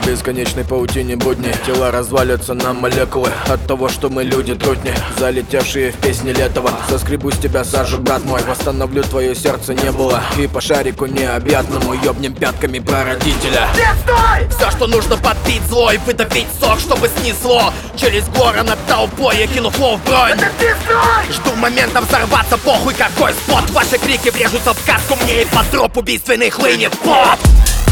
бесконечной паутине будни. Тела развалятся на молекулы от того, что мы люди трутни, залетевшие в песни Летова. Соскребу с тебя сажу, брат мой, восстановлю твое сердце не было. И по шарику необъятному ёбнем пятками прародителя. Все, что нужно, подпить злой, выдавить сок, чтобы снесло через горы над толпой. Я кину флоу в бронь. Жду момента взорваться, похуй какой спот. Ваши крики врежутся в каску, мне и под троп убийственный хлынет пот.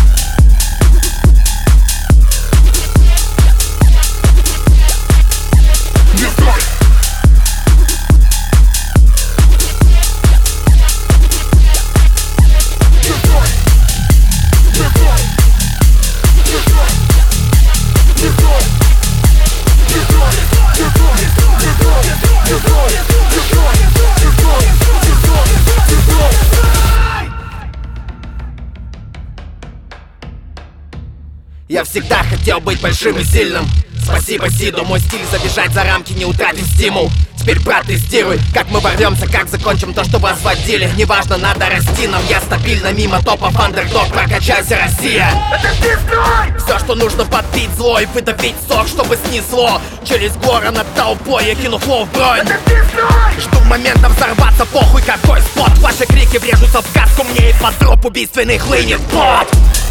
Я всегда хотел быть большим и сильным. Спасибо Сиду, мой стиль забежать за рамки, не утратив стимул. Теперь, брат, тестируй, как мы ворвемся, как закончим то, что возводили. Неважно, надо расти нам, я стабильно мимо топов, андердог, прокачайся, Россия. Все, что нужно, подпить злой, выдавить сок, чтобы снесло через горы над толпой. Я кину флоу в бронь. Жду момента взорваться, похуй какой спот. Ваши крики врежутся в каску, мне и под троп убийственный хлынет пот.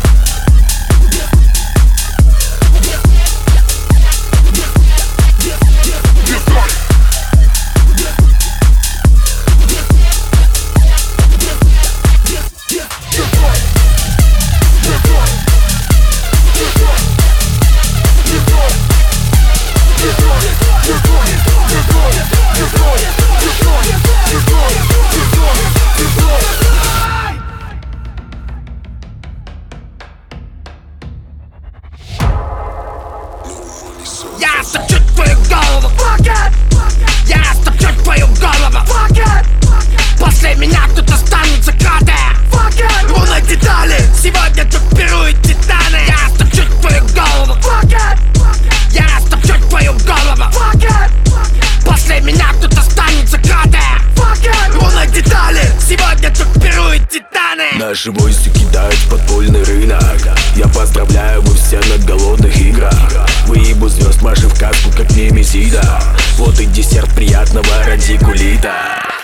Я стопчу твою голову, я стопчу твою голову. После меня тут останутся кроты. Луна детали, сегодня тут пируют титаны. Я стопчу твою голову, я стопчу твою голову. После меня тут останутся кроты. Луна детали, сегодня тут пируют титаны. Наши войсы кидают в подпольный рынок. Я поздравляю, вы все на голодных играх. Выебу звезд, маши в каску, как немезида. Вот и десерт приятного радикулита.